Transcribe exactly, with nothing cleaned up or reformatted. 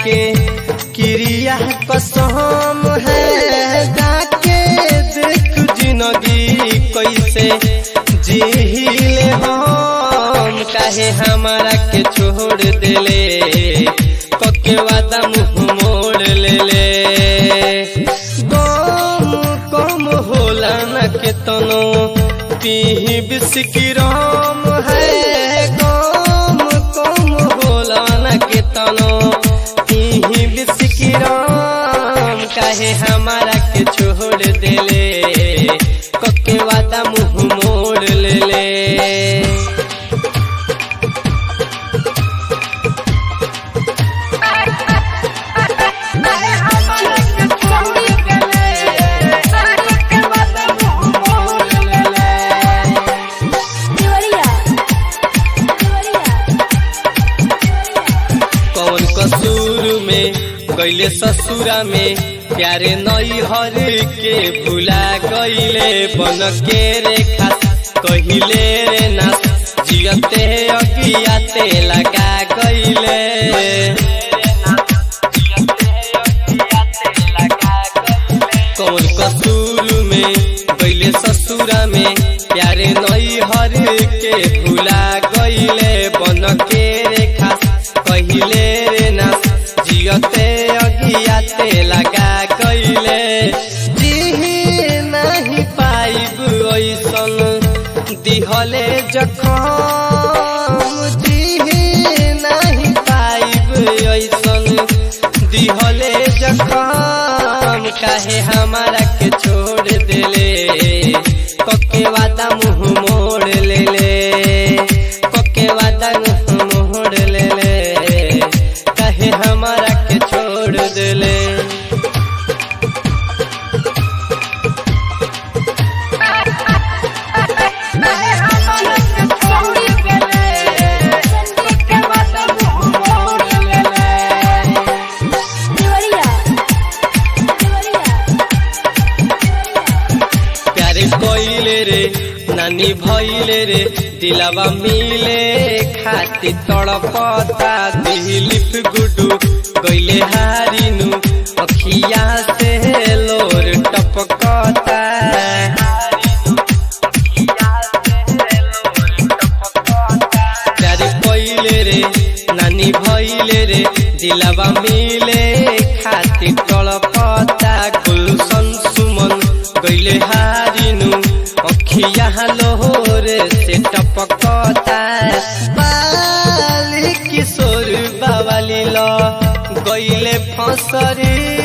के क्रिया कसम है जाके देख जिंदगी कैसे जीले हम काहे हमारा के छोड़ देले कके वादा मुँह मोड़ ले ले गम कम होला न के तनो पीही बिस्की राम है गम कम होला न के तनो पीही बिस्की राम काहे हमारा के छोड़ देले कके वादा मुँह मोड़ ले ले कसूर में गईले ससुरा में प्यारे नई हर के भुला गईले बन के रेखा कहिले रे ना जियते अगियाते लगा गईले कौन कसूर में गईले ससुरा में प्यारे नई हर के भुला गईले बन के रेखा कहिले रे ना जियते अगियाते लगा गईले जीही नहीं पाइब ऐसन दिहले जखम जीही नहीं पाइब ऐसन दिहले जखम काहे हमारा के छोड़ देले कके वादा मुँह मोड़ ले ले कके वादा मुँह मोड़ ले ले काहे हमारा के छोड़ देले प्यारे कोइले रे नानी भइले रे दिलवा मिले खाती तड़पता दिलिप गुडू गईले हारिनु अखिया से लोर टपकता प्यारे कोइले रे नानी भइले रे दिलवा मिले खाती तड़पता गुलशन सुमन गईले हारिनु अखिया लोर से टपकता बाली किशोर बावाली लो गईले फसरी